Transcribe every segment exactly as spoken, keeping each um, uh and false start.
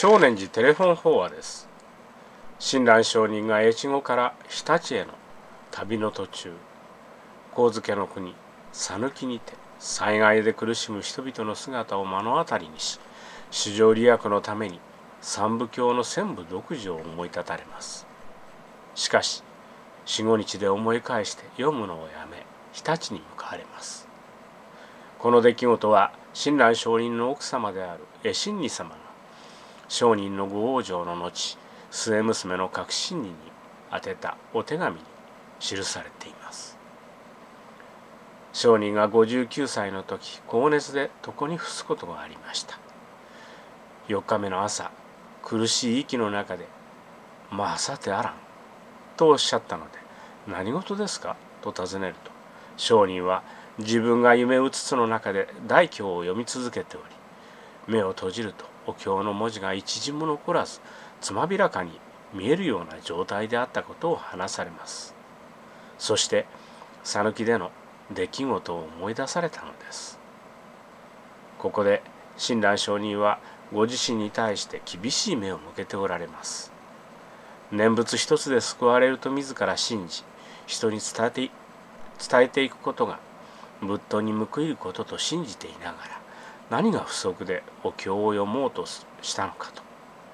正念寺テレフォン法話です。親鸞上人が越後から日立への旅の途中、神漬の国讃岐にて災害で苦しむ人々の姿を目の当たりにし、主情利益のために三部経の千部読書を思い立たれます。しかし四五日で思い返して読むのをやめ、日立に向かわれます。この出来事は親鸞上人の奥様である恵心尼様が上人のご往生の後、末娘の覚心尼に宛てたお手紙に記されています。上人がごじゅうきゅうさいの時、高熱で床に伏すことがありました。よっかめの朝、苦しい息の中で「まあさてあらん」とおっしゃったので「何事ですか?」と尋ねると、上人は自分が夢うつつの中で大経を読み続けており、目を閉じるとお経の文字が一字も残らず、つまびらかに見えるような状態であったことを話されます。そして讃岐での出来事を思い出されたのです。ここで親鸞上人はご自身に対して厳しい目を向けておられます。念仏一つで救われると自ら信じ、人に伝えて伝えていくことが仏道に報いることと信じていながら、何が不足でお経を読もうとしたのかと、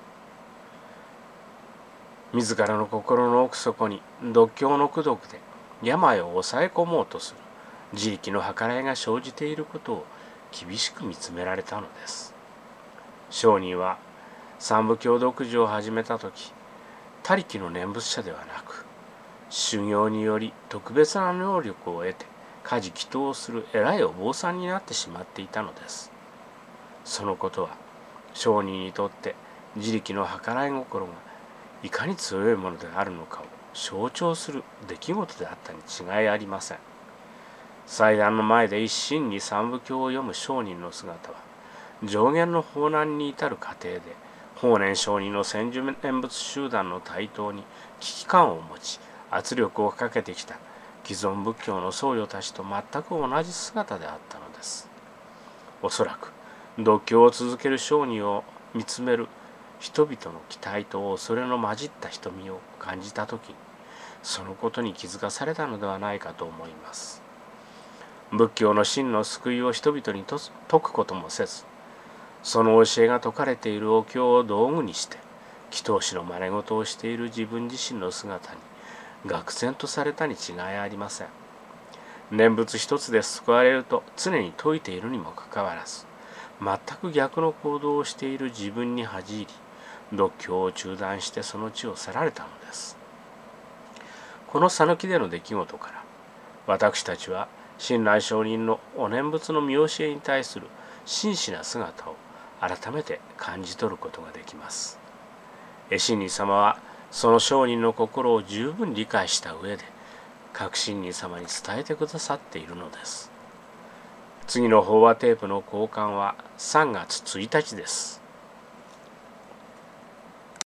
自らの心の奥底に独経の功徳で病を抑え込もうとする自力の計らいが生じていることを厳しく見つめられたのです。上人は三部経読書を始めた時、他力の念仏者ではなく、修行により特別な能力を得て家事祈祷をする偉いお坊さんになってしまっていたのです。そのことは上人にとって自力の計らい心がいかに強いものであるのかを象徴する出来事であったに違いありません。祭壇の前で一心に三部経を読む上人の姿は、上元の法難に至る過程で法然上人の専修念仏集団の台頭に危機感を持ち圧力をかけてきた既存仏教の僧侶たちと全く同じ姿であったのです。おそらく読経を続ける上人を見つめる人々の期待と恐れの混じった瞳を感じたときに、そのことに気づかされたのではないかと思います。仏教の真の救いを人々に説くこともせず、その教えが説かれているお経を道具にして祈祷師の真似事をしている自分自身の姿に愕然とされたに違いありません。念仏一つで救われると常に説いているにもかかわらず、全く逆の行動をしている自分に恥じ入り、読経を中断してその地を去られたのです。この讃岐での出来事から、私たちは親鸞上人のお念仏の見教えに対する真摯な姿を改めて感じ取ることができます。恵心尼様はその上人の心を十分理解した上で、覚心尼様に伝えてくださっているのです。次の法話テープの交換はさんがつついたちです。